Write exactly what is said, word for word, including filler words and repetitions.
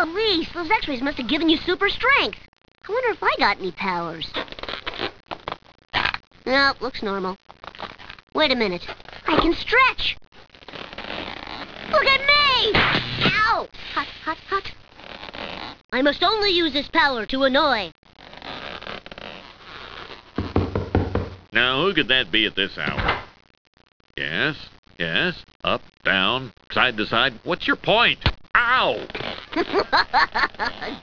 Golly, those x-rays must have given you super strength. I wonder if I got any powers. No, looks normal. Wait a minute. I can stretch. Look at me! Ow! Hot, hot, hot. I must only use this power to annoy. Now, who could that be at this hour? Yes, yes, up, down, side to side. What's your point? Ow!